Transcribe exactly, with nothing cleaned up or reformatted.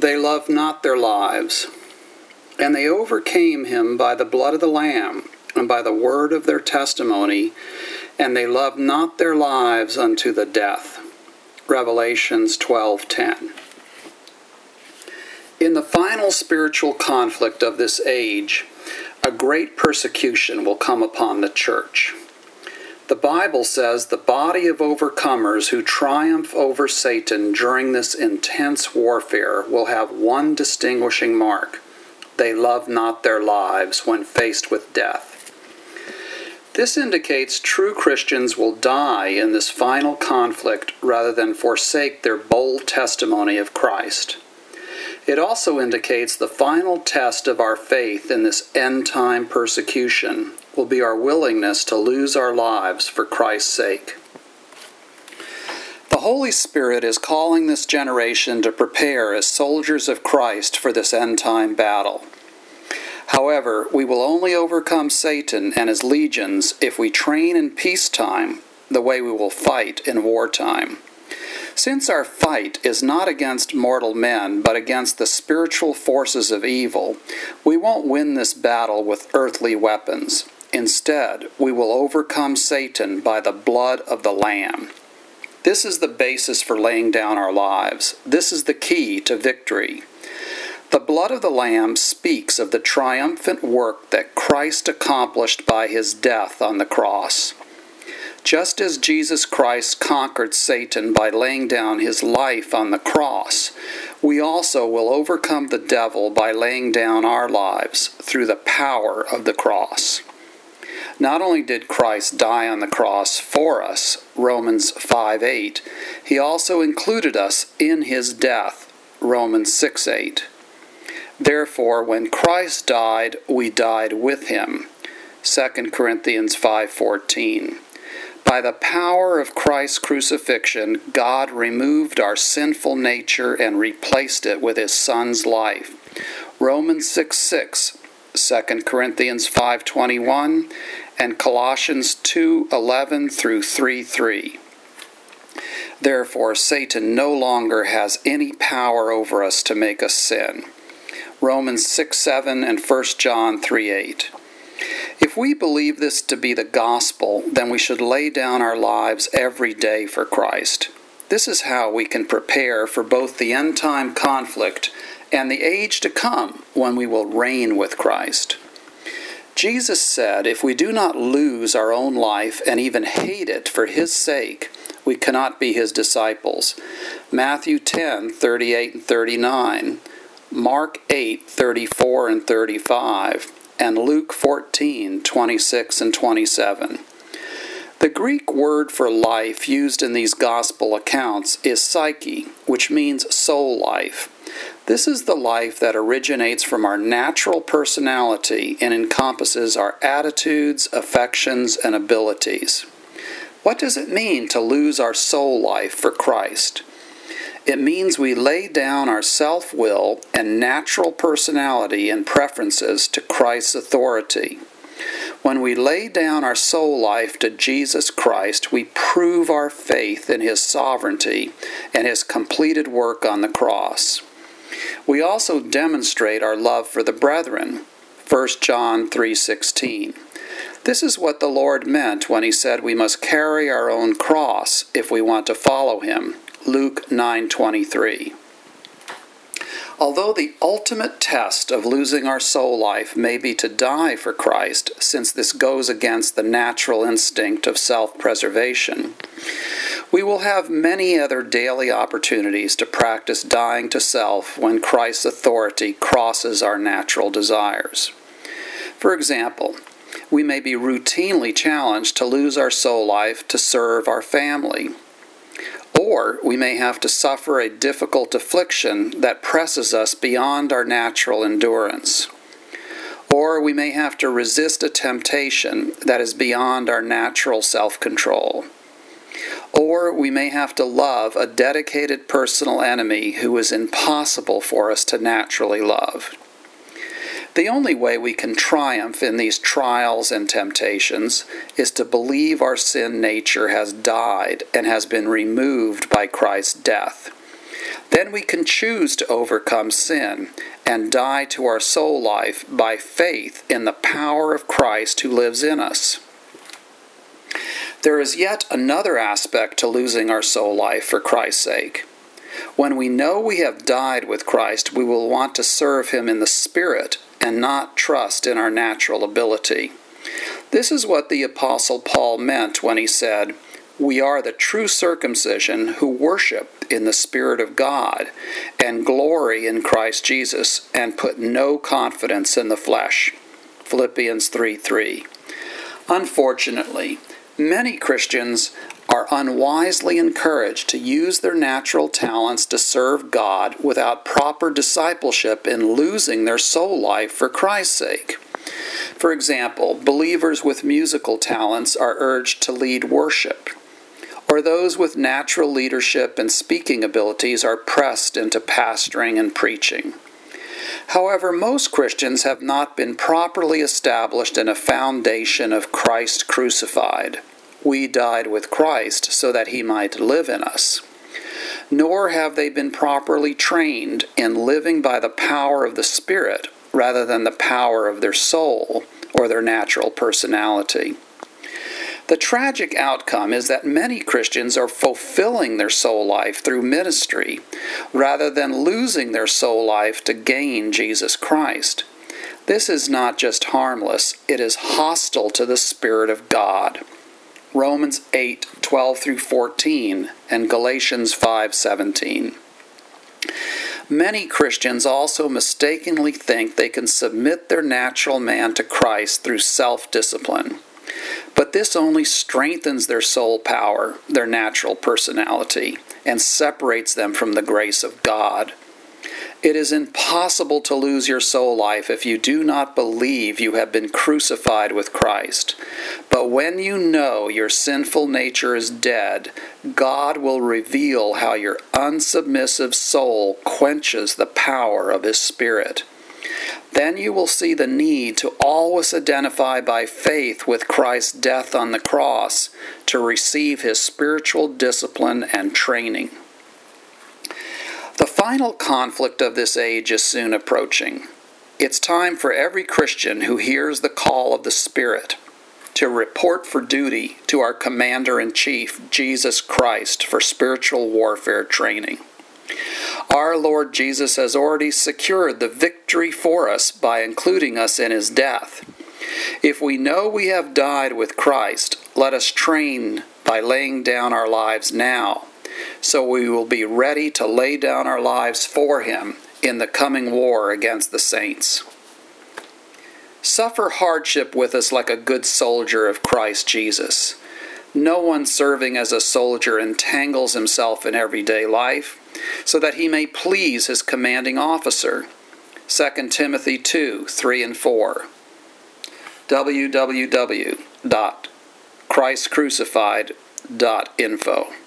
they loved not their lives. And they overcame him by the blood of the Lamb, and by the word of their testimony, and they loved not their lives unto the death. Revelations twelve ten. In the final spiritual conflict of this age, a great persecution will come upon the church. The Bible says the body of overcomers who triumph over Satan during this intense warfare will have one distinguishing mark. They love not their lives when faced with death. This indicates true Christians will die in this final conflict rather than forsake their bold testimony of Christ. It also indicates the final test of our faith in this end-time persecution will be our willingness to lose our lives for Christ's sake. The Holy Spirit is calling this generation to prepare as soldiers of Christ for this end-time battle. However, we will only overcome Satan and his legions if we train in peacetime the way we will fight in wartime. Since our fight is not against mortal men, but against the spiritual forces of evil, we won't win this battle with earthly weapons. Instead, we will overcome Satan by the blood of the Lamb. This is the basis for laying down our lives. This is the key to victory. The blood of the Lamb speaks of the triumphant work that Christ accomplished by his death on the cross. Just as Jesus Christ conquered Satan by laying down his life on the cross, we also will overcome the devil by laying down our lives through the power of the cross. Not only did Christ die on the cross for us, Romans five eight, he also included us in his death, Romans six eight. Therefore, when Christ died, we died with him, Second Corinthians five fourteen. By the power of Christ's crucifixion, God removed our sinful nature and replaced it with his Son's life. Romans six six, Second Corinthians five twenty-one, and Colossians two eleven through three three. Therefore, Satan no longer has any power over us to make us sin. Romans six seven and First John three eight. If we believe this to be the gospel, then we should lay down our lives every day for Christ. This is how we can prepare for both the end-time conflict and the age to come when we will reign with Christ. Jesus said, if we do not lose our own life and even hate it for his sake, we cannot be his disciples. Matthew ten thirty-eight and thirty-nine, Mark eight thirty-four and thirty-five, and Luke fourteen twenty-six and twenty-seven. The Greek word for life used in these gospel accounts is psyche, which means soul life. This is the life that originates from our natural personality and encompasses our attitudes, affections, and abilities. What does it mean to lose our soul life for Christ? It means we lay down our self-will and natural personality and preferences to Christ's authority. When we lay down our soul life to Jesus Christ, we prove our faith in his sovereignty and his completed work on the cross. We also demonstrate our love for the brethren, First John three sixteen. This is what the Lord meant when he said we must carry our own cross if we want to follow him, Luke nine twenty-three. Although the ultimate test of losing our soul life may be to die for Christ, since this goes against the natural instinct of self-preservation, we will have many other daily opportunities to practice dying to self when Christ's authority crosses our natural desires. For example, we may be routinely challenged to lose our soul life to serve our family. Or we may have to suffer a difficult affliction that presses us beyond our natural endurance. Or we may have to resist a temptation that is beyond our natural self-control. Or we may have to love a dedicated personal enemy who is impossible for us to naturally love. The only way we can triumph in these trials and temptations is to believe our sin nature has died and has been removed by Christ's death. Then we can choose to overcome sin and die to our soul life by faith in the power of Christ who lives in us. There is yet another aspect to losing our soul life for Christ's sake. When we know we have died with Christ, we will want to serve Him in the Spirit and not trust in our natural ability. This is what the Apostle Paul meant when he said, "We are the true circumcision who worship in the Spirit of God and glory in Christ Jesus and put no confidence in the flesh." Philippians three three. Unfortunately, many Christians are unwisely encouraged to use their natural talents to serve God without proper discipleship in losing their soul life for Christ's sake. For example, believers with musical talents are urged to lead worship, or those with natural leadership and speaking abilities are pressed into pastoring and preaching. However, most Christians have not been properly established in a foundation of Christ crucified. We died with Christ so that He might live in us. Nor have they been properly trained in living by the power of the Spirit rather than the power of their soul or their natural personality. The tragic outcome is that many Christians are fulfilling their soul life through ministry rather than losing their soul life to gain Jesus Christ. This is not just harmless, it is hostile to the Spirit of God. Romans eight twelve through fourteen and Galatians five seventeen. Many Christians also mistakenly think they can submit their natural man to Christ through self-discipline. But this only strengthens their soul power, their natural personality, and separates them from the grace of God. It is impossible to lose your soul life if you do not believe you have been crucified with Christ. But when you know your sinful nature is dead, God will reveal how your unsubmissive soul quenches the power of His Spirit. Then you will see the need to always identify by faith with Christ's death on the cross to receive His spiritual discipline and training. The final conflict of this age is soon approaching. It's time for every Christian who hears the call of the Spirit to report for duty to our Commander-in-Chief, Jesus Christ, for spiritual warfare training. Our Lord Jesus has already secured the victory for us by including us in His death. If we know we have died with Christ, let us train by laying down our lives now, so we will be ready to lay down our lives for Him in the coming war against the saints. Suffer hardship with us like a good soldier of Christ Jesus. No one serving as a soldier entangles himself in everyday life, so that he may please his commanding officer. Second Timothy two, three and four. w w w dot christ crucified dot info